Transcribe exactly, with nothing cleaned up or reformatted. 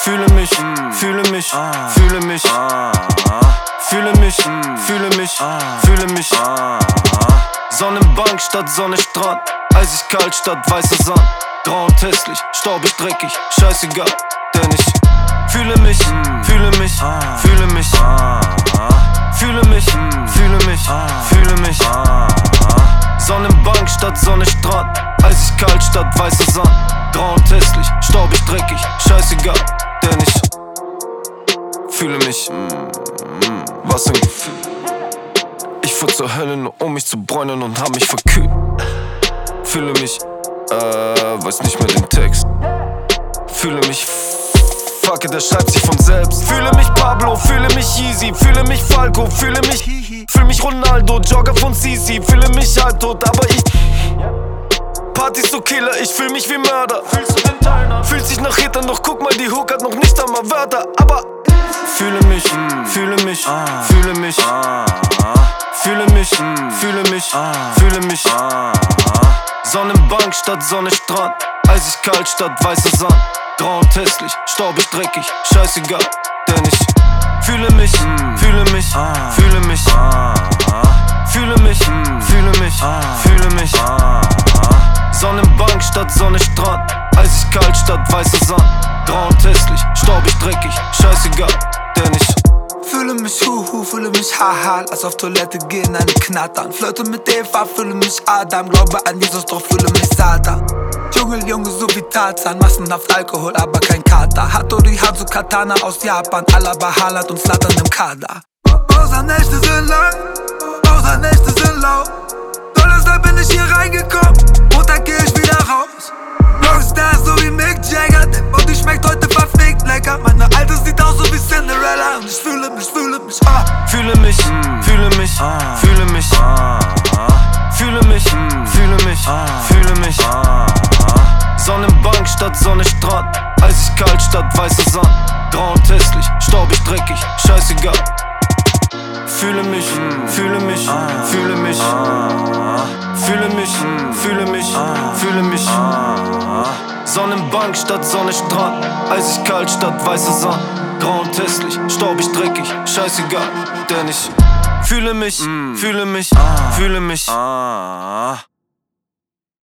Fühle mich, fühle mich, fühle mich, fühle mich, fühle mich, fühle mich. Sonnenbank statt Sonne, Strand, eisig kalt statt weißer Sand. Grau und hässlich, staubig, dreckig, scheißegal, denn ich fühle mich, fühle mich, fühle mich, fühle mich, fühle mich, fühle mich. Sonnenbank statt Sonne, Strand, eisig kalt statt weißer Sand. Grau und hässlich, staubig, dreckig, scheißegal, denn ich fühle mich. Was ein Gefühl. Ich fuhr zur Hölle nur um mich zu bräunen und hab mich verkühlt. Fühle mich, äh, weiß nicht mehr den Text. Fühle mich, fuck it, der schreibt sich von selbst. Fühle mich Pablo, fühle mich Easy, fühle mich Falco, fühle mich Fühle mich Ronaldo, Jogger von Sisi, fühle mich halbtot, aber ich Partys so Killer, ich fühl mich wie Mörder. Fühlst du den Turner? Fühlt sich nach Hittern, doch guck mal, die Hook hat noch nicht einmal Wörter. Aber fühle mich, fühle mich, fühle mich, fühle mich, fühle mich, fühle mich. Sonnenbank statt Sonne, Strand, eisig kalt statt weißer Sand. Grau und hässlich, staubig, dreckig, scheißegal, denn ich fühle mich, fühle mich, fühle mich, fühle mich, fühle mich, fühle mich. Sonnenbank statt Sonne, Strand, eisig kalt statt weißer Sand. Grau und hässlich, staubig, dreckig, scheißegal, denn ich fühle mich huhu, fühle mich haha, als auf Toilette gehen, eine knattern. Flirte mit Eva, fühle mich Adam, glaube an Jesus, doch fühle mich Satan. Junge, Junge, so wie Tarzan, massenhaft Alkohol, aber kein Kater. Hattori Hanzo Katana aus Japan, Alaba Haaland und Zlatan im Kader. Außer Nächte sind lang, außer Nächte sind lau. Donnerstag bin ich hier reingekommen, Montag geh ich wieder raus. Rockstar so wie Mick Jagger, der Body schmeckt heute verfickt lecker. Meine Alte sieht aus so wie Cinderella und ich fühle mich, fühle mich, ah. Fühle mich, fühle mich, fühle mich, fühle mich, fühle mich, fühle mich. Sonnenbank statt Sonne, Strand, eisig kalt statt weißer Sand. Grau und hässlich, staubig, dreckig, scheißegal. Fühle mich, fühle mich, fühle mich, fühle mich, fühle mich, fühle mich. Sonnenbank statt Sonne, Strand, eisig kalt statt weißer Sand. Grau und hässlich, staubig, dreckig, scheißegal, denn ich fühle mich, fühle mich, fühle mich.